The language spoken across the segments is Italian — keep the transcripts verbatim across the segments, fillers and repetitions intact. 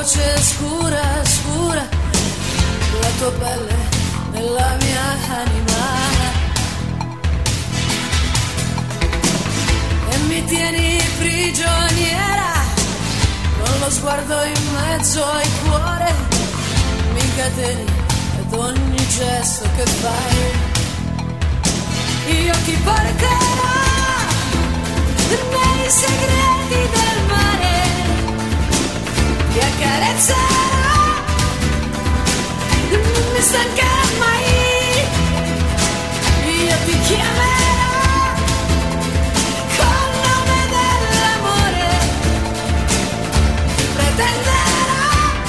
voce scura, scura, la tua pelle nella mia anima. E mi tieni prigioniera, con lo sguardo in mezzo al cuore, mi incateni ad ogni gesto che fai. Io ti porterò nei segreti del mare, ti accarezzerò, non mi stancherò mai. Io ti chiamerò col nome dell'amore, ti pretenderò,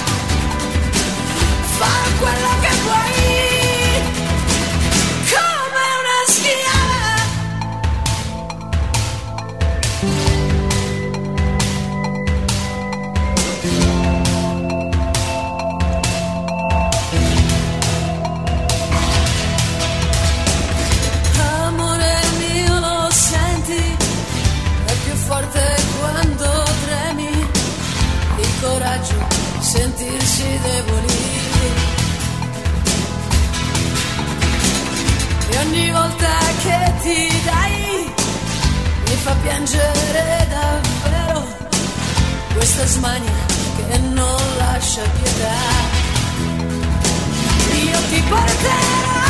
fa quello che vuoi, come una schiava. Coraggio, sentirsi deboli, e ogni volta che ti dai mi fa piangere davvero questa smania che non lascia pietà. Io ti porterò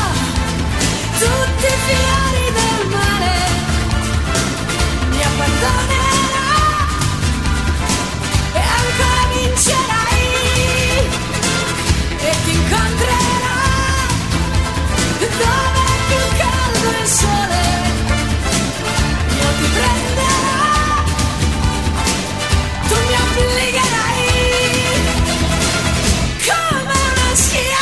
tutti i fiori del mare, mi abbandonerò e ancora vincerai, e ti incontrerò dove è più caldo il sole. Io ti prenderò, tu mi obbligherai come una schiava.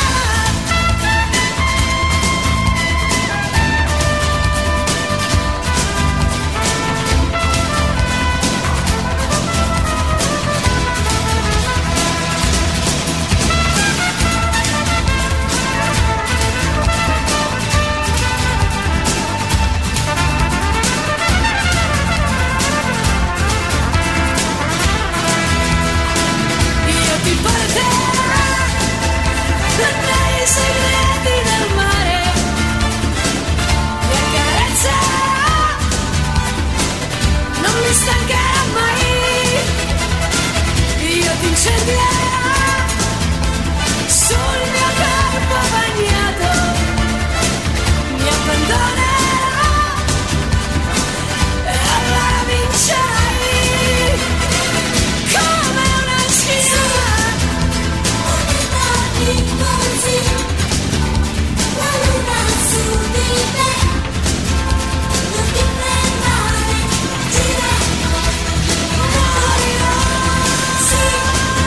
Sul mio corpo bagnato mi abbandonerò e allora vincerai come una schiava. Ogni così la luna su di me, non ti fermare, gira, morirò, sì.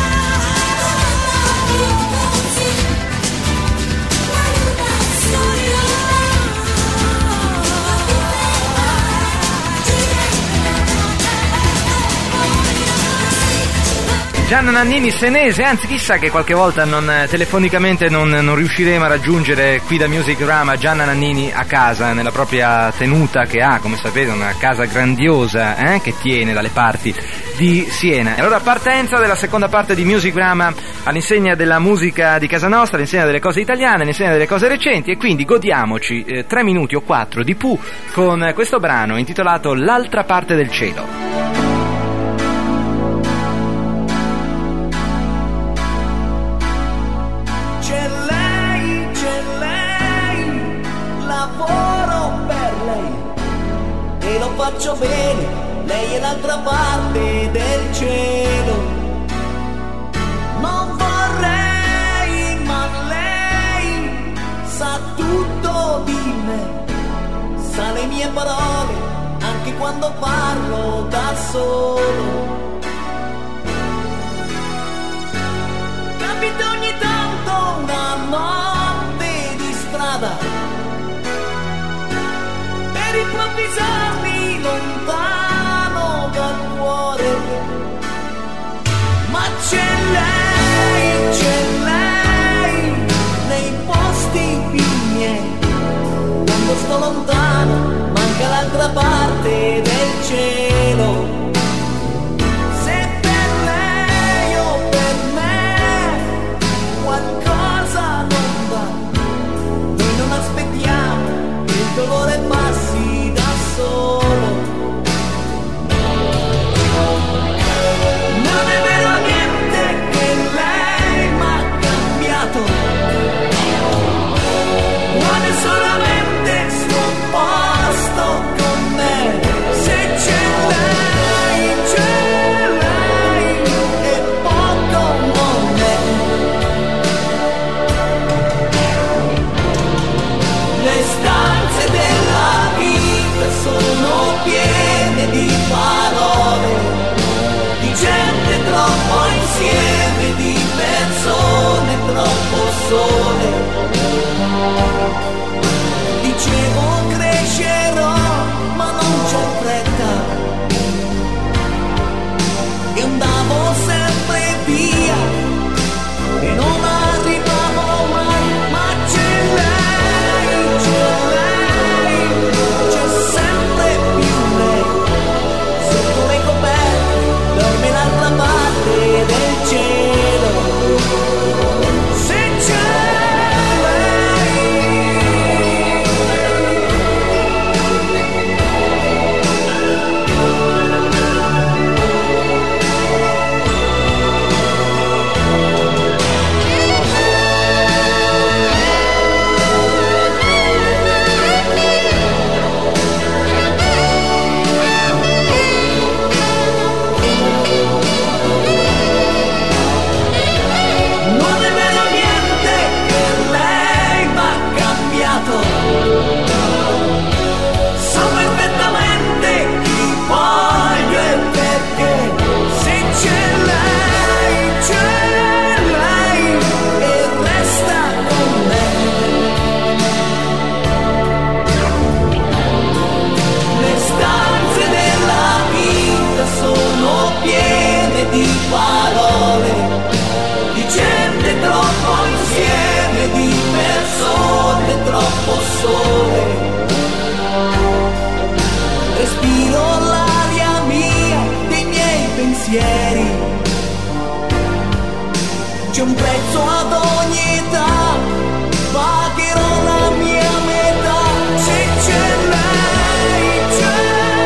Gianna Nannini senese, anzi chissà che qualche volta non, telefonicamente non, non riusciremo a raggiungere qui da Musicrama Gianna Nannini a casa, nella propria tenuta che ha, come sapete, una casa grandiosa eh, che tiene dalle parti di Siena. E allora partenza della seconda parte di Musicrama all'insegna della musica di casa nostra, all'insegna delle cose italiane, all'insegna delle cose recenti, e quindi godiamoci eh, tre minuti o quattro di Pooh con questo brano intitolato L'altra parte del cielo. Faccio bene, lei è l'altra parte del cielo. Non vorrei, ma lei sa tutto di me, sa le mie parole anche quando parlo da solo. Capita ogni tanto una notte di strada per improvvisarmi lontano dal cuore, ma c'è lei, c'è lei nei posti più miei. Quando sto lontano manca l'altra parte del cielo. insieme di persone troppo sole. Dicevo crescerò, ma non c'è fretta, e andavo sempre via e non arrivavo mai, ma c'è lei, c'è lei, c'è sempre più lei, sotto le coperte dorme l'altra parte del cielo, se c'è respiro l'aria mia dei miei pensieri, c'è un prezzo ad ogni età, pagherò la mia metà, se c'è lei, c'è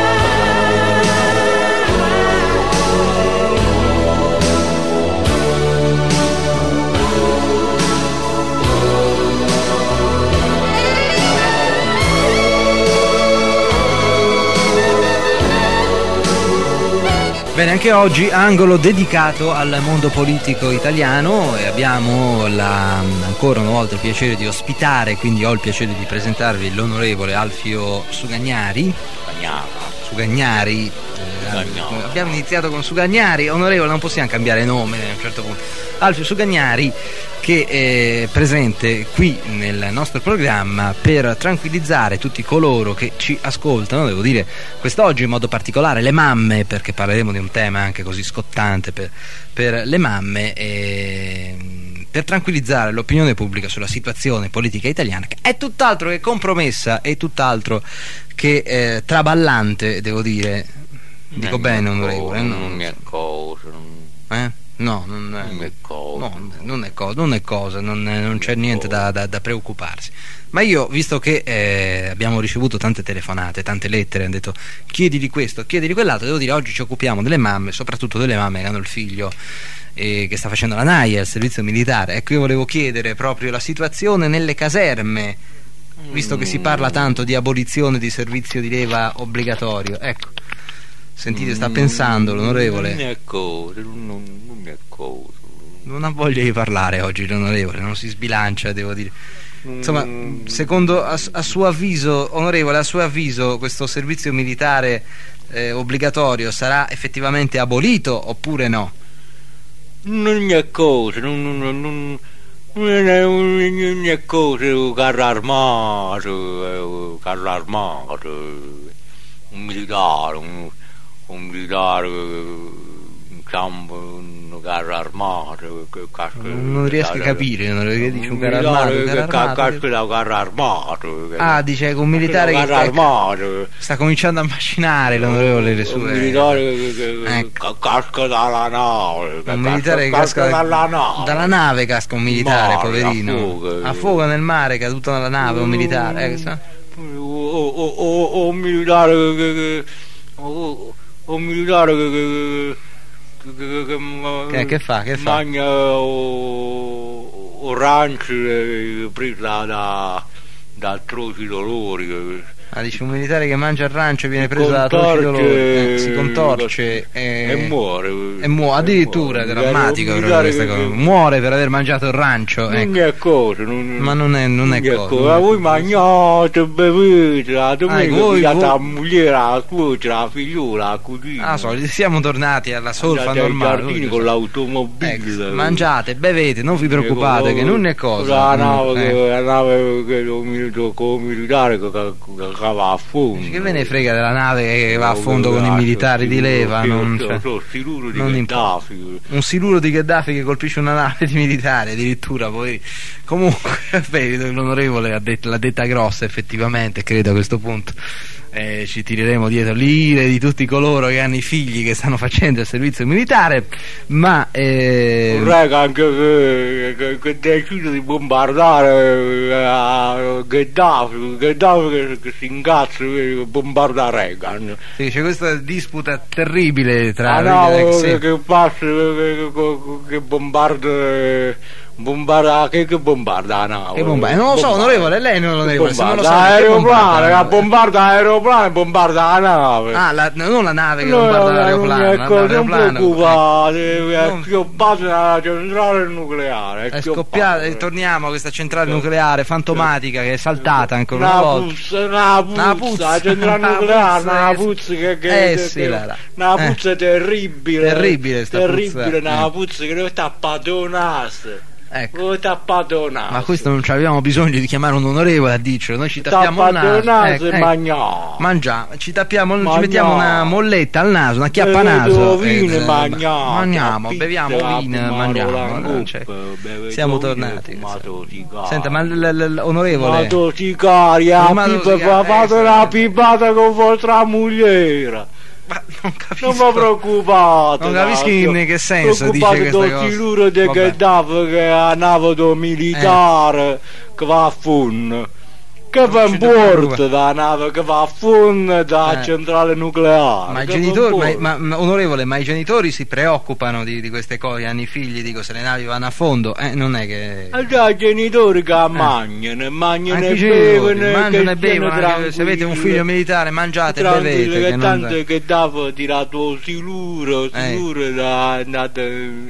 Bene, anche oggi angolo dedicato al mondo politico italiano e abbiamo la, ancora una volta il piacere di ospitare, quindi ho il piacere di presentarvi l'onorevole Alfio Sugagnari. Sugagnari. Eh, abbiamo iniziato con Sugagnari, onorevole, non possiamo cambiare nome a un certo punto. Alfio Sugagnari, che è presente qui nel nostro programma per tranquillizzare tutti coloro che ci ascoltano, devo dire quest'oggi in modo particolare le mamme, perché parleremo di un tema anche così scottante per, per le mamme, e per tranquillizzare l'opinione pubblica sulla situazione politica italiana, che è tutt'altro che compromessa e tutt'altro che eh, traballante, devo dire. Dico non bene, onorevole? Non, non è cosa. Eh? No, non, non è cosa. No, non è cosa, non è cosa, non, non c'è niente da, da, da preoccuparsi. Ma io, visto che eh, abbiamo ricevuto tante telefonate, tante lettere, hanno detto chiedi di questo, chiedi di quell'altro, devo dire oggi ci occupiamo delle mamme, soprattutto delle mamme che hanno il figlio eh, che sta facendo la NAIA, il servizio militare. Ecco, io volevo chiedere proprio la situazione nelle caserme, visto che si parla tanto di abolizione di servizio di leva obbligatorio. Ecco, sentite, sta pensando l'onorevole. Non è cosa, non, non è cosa. Non ha voglia di parlare oggi l'onorevole, non si sbilancia, devo dire. Insomma, secondo a, a suo avviso, onorevole, a suo avviso questo servizio militare eh, obbligatorio sarà effettivamente abolito oppure no? Non è cosa, non, non, non, non, è, non è cosa, carro armato, carro armato, un militare, un, un militare in campo, un carro armato, casco, non riesco a capire, non che dice un carro armato, casco da carro armato. Ah, dice che un militare che sta, armato. sta cominciando a macinare l'onorevole le sue. Un militare che ecco. casca dalla nave, un militare che casca dalla nave, dalla nave casca un militare, mare, poverino, a fuoco, a fuoco nel mare, caduto nella nave un militare, eh, sa? O, o, o, un militare che o, un militare che che, che, che, che fa? Che fa? Mangia orange presa da da atroci dolori. Ah, dice un militare che mangia arrancio e viene preso da atroci dolori, eh, si contorce e, e muore. E muore, addirittura, è drammatico proprio questa cosa. Muore per aver mangiato il rancio. Non Ecco. è cosa, non, Ma non è, non è non è cosa. cosa. non è Voi cosa. mangiate, bevete, la domenica voi- pigliate voi- la moglie, la suocera, la figliuola, la cugina. Ah, so, siamo tornati alla solfa Andate ai normale. giardini con l'automobile. Ecco, mangiate, bevete, non vi preoccupate, che non è cosa. La nave, Eh. che, la nave che lo milito- con il militare che, che, che va a fondo. Che ve ne frega della nave che va a fondo con i militari di leva? Non, cioè, non importa. Un siluro di Gheddafi che colpisce una nave di militari addirittura, poi comunque beh, l'onorevole ha detto, l'ha detta grossa effettivamente, credo a questo punto. Eh, ci tireremo dietro l'ire di tutti coloro che hanno i figli che stanno facendo il servizio militare, ma eh... Vorrei anche che, che, che decide di bombardare eh, Gheddafi, Gheddafi che, che si incazza e bombarda Reagan. sì, c'è questa disputa terribile tra Ah no, Reagan e- che, sì. che passa, che, che, che bombarda, bombarda, che, che bombarda la nave? Che bomba- eh, non lo so, onorevole, lei non lo deve, se non lo Bombarda sa, che aeroplano, bombarda? la bombarda aeroplano e bombarda la nave. Ah, la, non la nave che No, bombarda no, l'aeroplano, non è cosa, non l'aeroplano. preoccupate, è Non- schioppato nella centrale nucleare. È scoppiata, e torniamo a questa centrale nucleare fantomatica che è saltata ancora una Una volta. puzza, una puzza, Una puzza, la centrale una nucleare, puzza, una eh, puzza che, che, eh, che- sì, che- la- la- una eh. puzza terribile, Terribile sta terribile, puzza, una eh. puzza che deve tappato un naso, Ecco. deve tappato un naso. Ma questo non abbiamo bisogno di chiamare un onorevole a dircelo, noi ci tappiamo il tappato un naso. naso ecco, e ecco. mangiamo. Mangiamo, ci tappiamo, ci Mangiamo. mettiamo una molletta al naso, una chiappa a naso. Bevuto vino eh, e mangiamo, mangiamo, pizza, beviamo vino, fumato mangiamo. la eh, cioè, coppa, bevuto siamo vino e tornati. fumato sigaro. Senta, ma l- l- l'onorevole. Fumato sicaria, Fumato pipa, sicaria, fate eh, una sì. pipata con vostra moglie. Ma non capisco. Non vi preoccupate. Non capisco no, in che senso dice preoccupate questa del cosa. siluro di Vabbè. Gheddafi che è una nave do militare che va a fondo. Che Non va ci in dobbiamo porto da nave che va a fondo da Eh. centrale nucleare. Ma i che va in genitori, ma, porto. ma- ma- onorevole, ma i genitori si preoccupano di, di queste cose, hanno i figli, dico, se le navi vanno a fondo, eh, non è che... E già i genitori che mangiano, mangiano Anche e i genitori bevono, mangiano e che stiano bevono, anche se avete un tranquilli. figlio militare mangiate e Tranquilli, bevete. che Che tanto non... che dava tirato siluro, siluro da, da, da,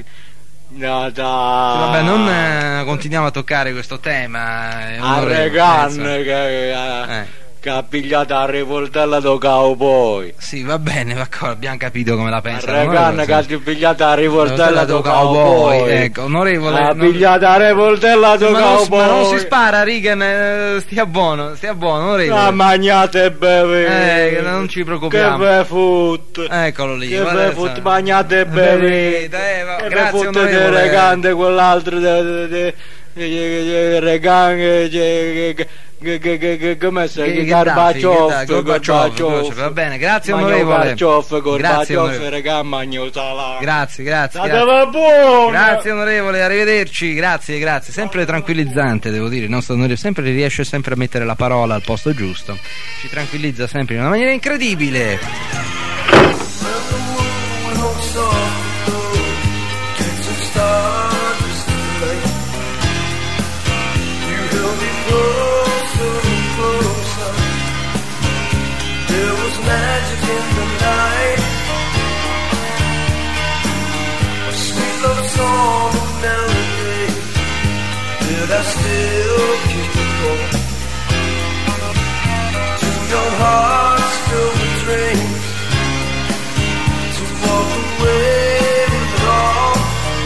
da, da Vabbè, non eh, continuiamo a toccare questo tema. eh, a onorevole, Reagan senza- che, eh, Eh. che ha pigliato la rivoltella do cowboy. Sì, va bene, d'accordo, abbiamo capito come la A pensa. Reagan l'onorevole, che ha sì. pigliato la rivoltella do cowboy, cowboy. ecco, onorevole. Ha non- pigliato la rivoltella do ma, non, cowboy. ma non si spara, Reagan, eh, stia buono, stia buono, onorevole. Ah, mangiate e bevete. Eh, che non ci Che preoccupiamo. ve fut. Eccolo lì. Che guarda, ve fut, sa- mangiate e Bevete, bevete. eh, va- Che grazie, ve fut di onorevole. Reagan, di quell'altro de, de, de, de, de, de Reagan, che- che- che- che- che- che- come si Che- chiama? Gheddafi, Gorbaciov, Gheddafi, Gorbaciov, Gorbaciov, va bene, grazie, Magno onorevole. Gorbaciov, Grazie, Gorbaciov, onorevole. Reagan, Magno Salà. Grazie, grazie. grazie. Stateva buono. Grazie onorevole, arrivederci, grazie, grazie. Sempre tranquillizzante, devo dire, il nostro onorevole sempre riesce sempre a mettere la parola al posto giusto. Ci tranquillizza sempre in una maniera incredibile. I still keep it cold to your heart filled with dreams to walk away with it all.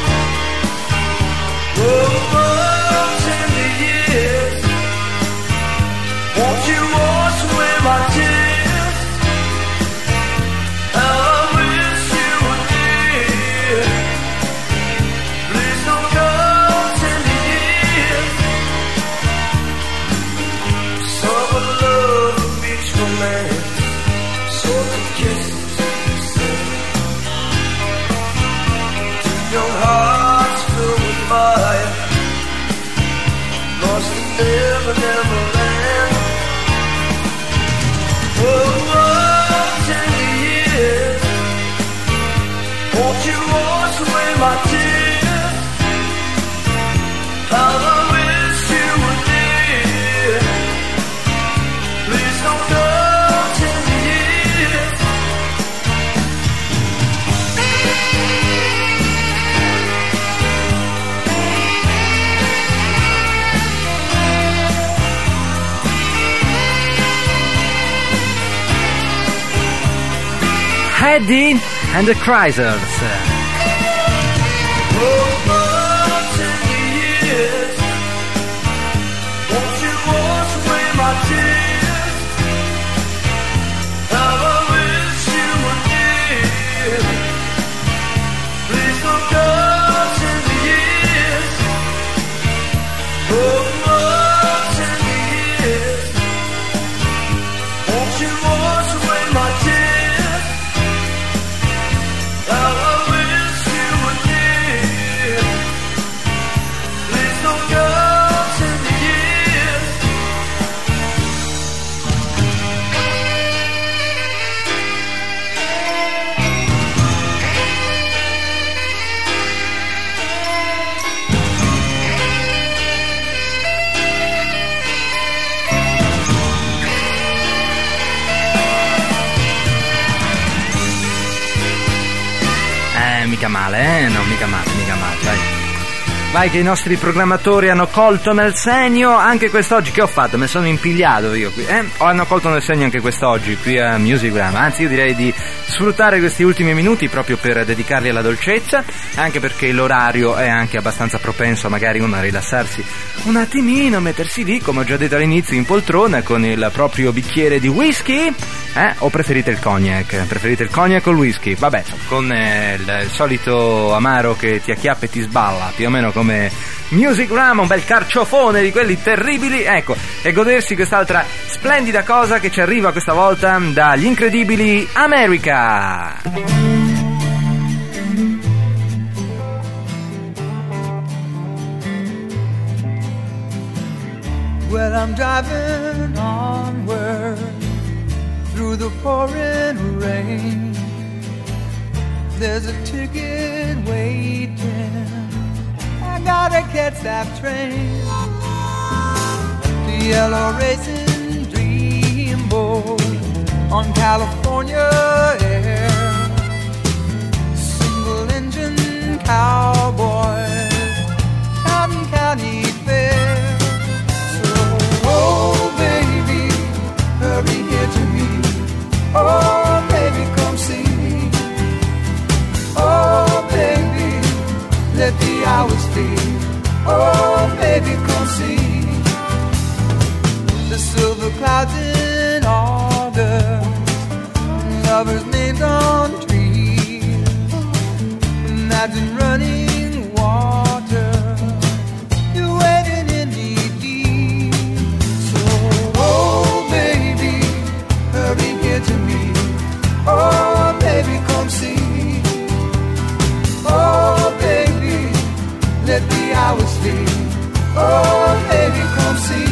Oh, tender years, won't you wash away my tears? How I wish you were here. Please don't go, tender years. Summer love and beach romance, salty kisses you send. Young hearts filled with fire, lost in never, never land. Oh, oh, tender years, won't you wash away my tears? How I wish you were near. Please don't go. Eddie and the Chrysers. Mica male, eh? No, mica male, mica male, dai. Vai che i nostri programmatori hanno colto nel segno anche quest'oggi. Che ho fatto? Mi sono impigliato io qui, eh? O hanno colto nel segno anche quest'oggi qui a Music Rama. Anzi, io direi di sfruttare questi ultimi minuti proprio per dedicarli alla dolcezza, anche perché l'orario è anche abbastanza propenso magari uno a rilassarsi un attimino, mettersi lì, come ho già detto all'inizio, in poltrona con il proprio bicchiere di whisky, eh? O preferite il cognac? Preferite il cognac o il whisky? Vabbè, con eh, il, il solito amaro che ti acchiappa e ti sballa, più o meno come Music Rama, un bel carciofone di quelli terribili, ecco, e godersi quest'altra splendida cosa che ci arriva questa volta dagli incredibili America. Well, I'm driving onward through the pouring rain. There's a ticket waiting. I gotta catch that train. The yellow racing dreamboat on California air. Single engine cowboy, Cotton County Fair. Oh, baby, hurry here to me. Oh, baby, come see me. Oh, baby, let the hours flee. Oh, baby, come see. The silver clouds in August, lovers' names on trees. Imagine running water. You're waiting in the to me. Oh, baby, come see. Oh, baby, let the hours flee. Oh, baby, come see.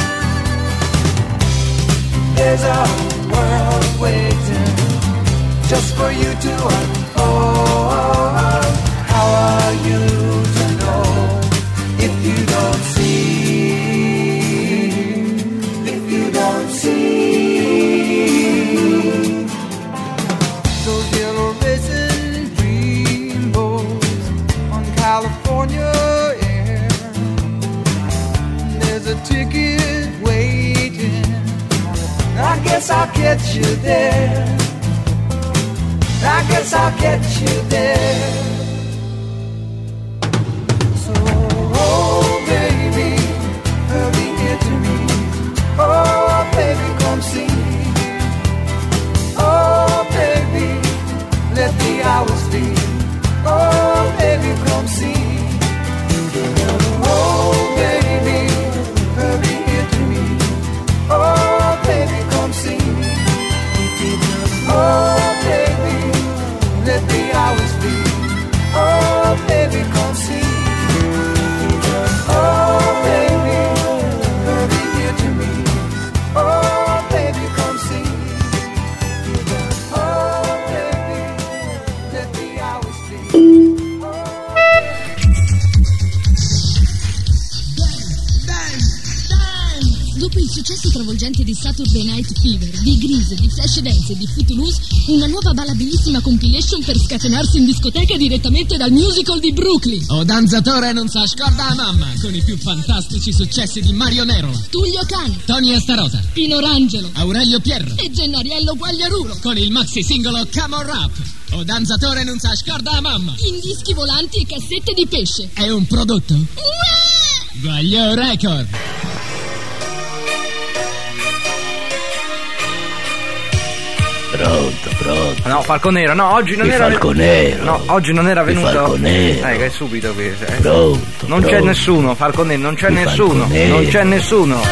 There's a world waiting just for you to unfold. How are you to know if you don't see? If you don't see. California air. There's a ticket waiting. I guess I'll catch you there. I guess I'll catch you there. So, oh baby, hurry here to me. Oh baby, come see. Oh baby, let the hours flee. Oh, baby, come see. Oh, baby, hurry here to me. Oh, baby, come see. Oh, baby, let the hours flee. Oh, baby, come see. Oh, baby, hurry here to me. Oh, baby, come see. Oh, baby, let the hours flee. Dopo il successo travolgente di Saturday Night Fever, di Grease, di Flashdance e di Footloose, una nuova ballabilissima compilation per scatenarsi in discoteca direttamente dal musical di Brooklyn. O danzatore non sa scorda a mamma, con i più fantastici successi di Mario Nerola, Tullio Cani, Tony Astarota, Pino Rangelo, Aurelio Pierro e Gennariello Guagliarulo, con il maxi singolo Come On Rap. O danzatore non sa scorda a mamma, in dischi volanti e cassette di pesce. È un prodotto Uè! Guaglio Record. Pronto, pronto. No, Falconero, no, oggi non Il era Falconero. No, oggi non era Il venuto. Falconero. Eh, che è subito qui. eh. Pronto, Non c'è pronto. nessuno, Falconero, non c'è Il nessuno. Falconero. Non c'è nessuno.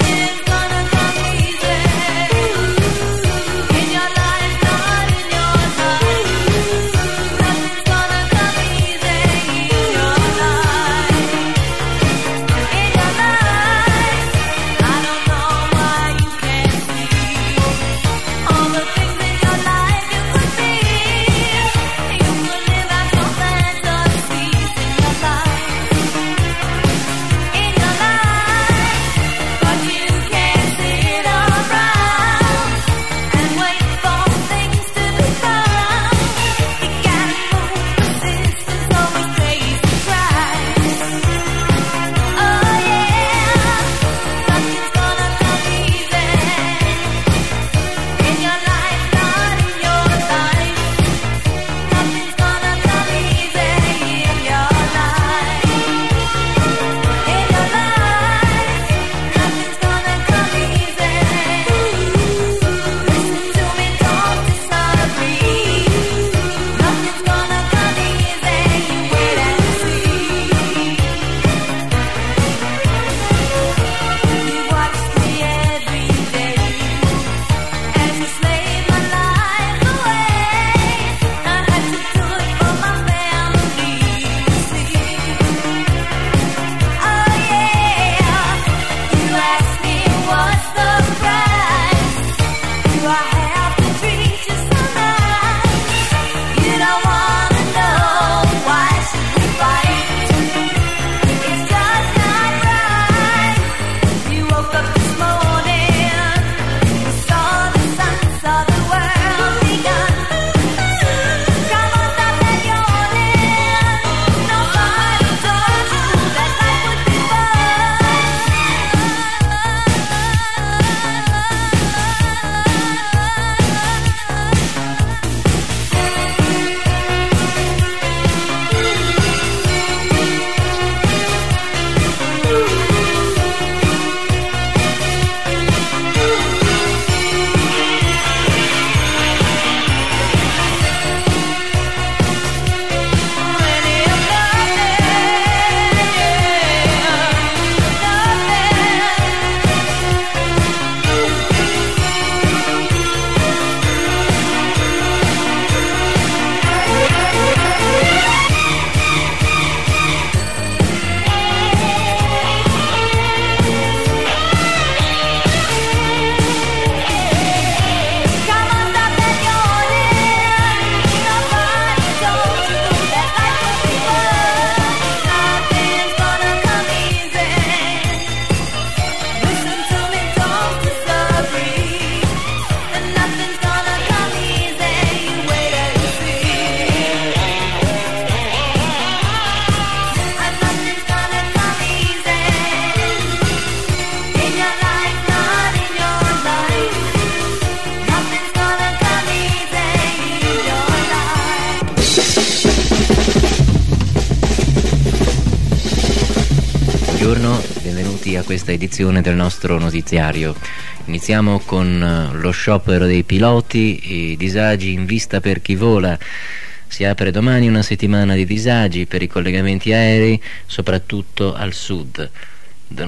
Buongiorno, benvenuti a questa edizione del nostro notiziario. Iniziamo con lo sciopero dei piloti, i disagi in vista per chi vola. Si apre domani una settimana di disagi per i collegamenti aerei, soprattutto al sud. Da...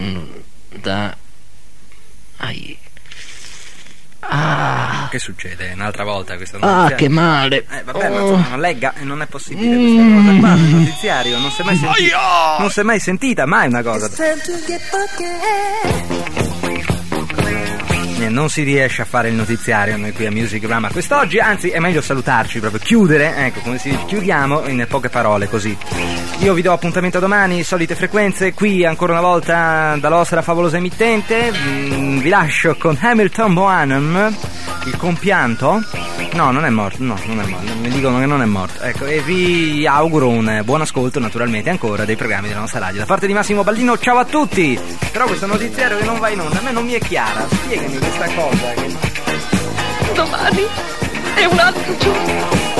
da ai. Ah. Che succede? Un'altra volta questa notizia? Ah, che male. Eh, vabbè, ma Oh. insomma, non legga, e non è possibile questa cosa qua nel notiziario, non si è mai sentita. Non si è mai sentita mai una cosa. Niente, non si riesce a fare il notiziario noi qui a Musicrama quest'oggi, anzi è meglio salutarci, proprio chiudere, ecco come si dice, chiudiamo in poche parole così. Io vi do appuntamento domani, solite frequenze, qui ancora una volta dalla vostra favolosa emittente. Mm, vi lascio con Hamilton Bohannon, il compianto. No, non è morto, no, non è morto, mi dicono che non è morto, ecco, e vi auguro un buon ascolto naturalmente ancora dei programmi della nostra radio. Da parte di Massimo Baldino, ciao a tutti! Però questo notiziario che non va in onda, a me non mi è chiara, spiegami questa cosa che... Domani è un altro giorno.